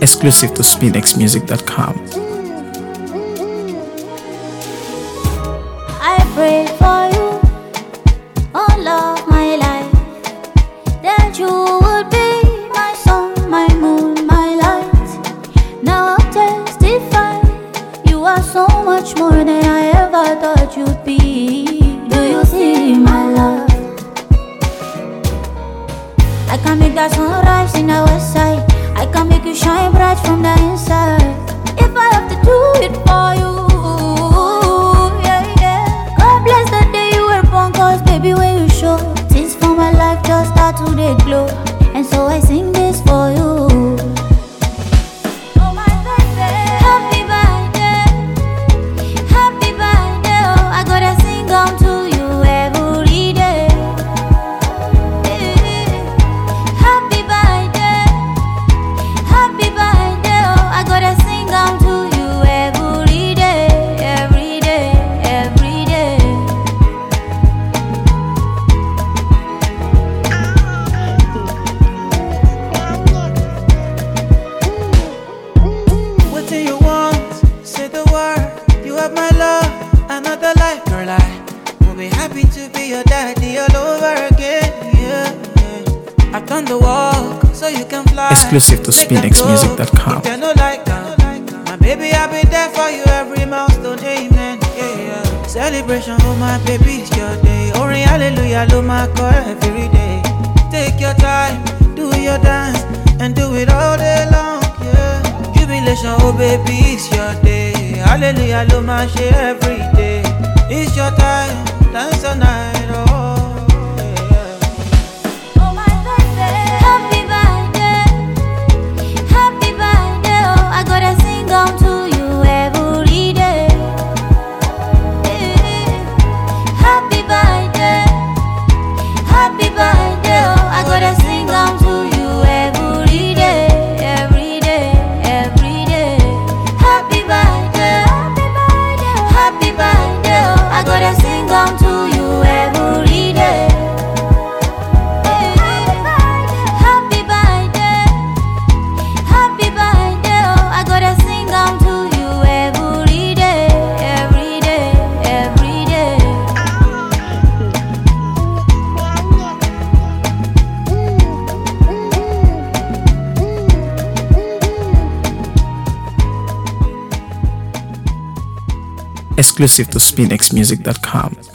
Exclusive to SpinXmusic.com. I pray for you all of my life, that you would be my sun, my moon, my light. Now I'll testify, you are so much more than I ever thought you'd be. Do you see my love? I can make that sunrise in the west side, I can make you shine bright from the inside. If I have to do it for you, yeah, yeah. God bless the day you were born, cause baby when you show, things for my life just start to they glow. And so I sing this for you. Oh my baby, happy birthday, happy birthday. Oh, I gotta sing on to you every day. Happy birthday, happy birthday. Oh, I gotta sing on to you every day, every day, every day. What do you want? Say the word. You have my love, another life, girl. I will be happy to be your daddy all over again. Yeah, yeah. I've done the walk, so you can fly. Exclusive to Take that SpinXmusic.com. If you no like that, my baby, I'll be there for you every milestone. Amen. Yeah, yeah. Celebration, oh my baby, it's your day. Oh, hallelujah, lo my call every day. Take your time, do your dance, and do it all day long. Yeah. Jubilation, oh baby, it's your day. Hallelujah, lo my share every day. It's your time, dance all night. Oh, yeah. Oh my baby, happy birthday, happy birthday. Oh, I gotta sing on to you every day. Happy birthday, happy birthday. Oh, I gotta sing on to you every day, every day, every day. Happy birthday, happy birthday. Oh, I gotta sing on to you every day. Happy birthday, happy birthday. Oh, I gotta sing on to you every day, every day, every day. Exclusive to SpinXmusic.com.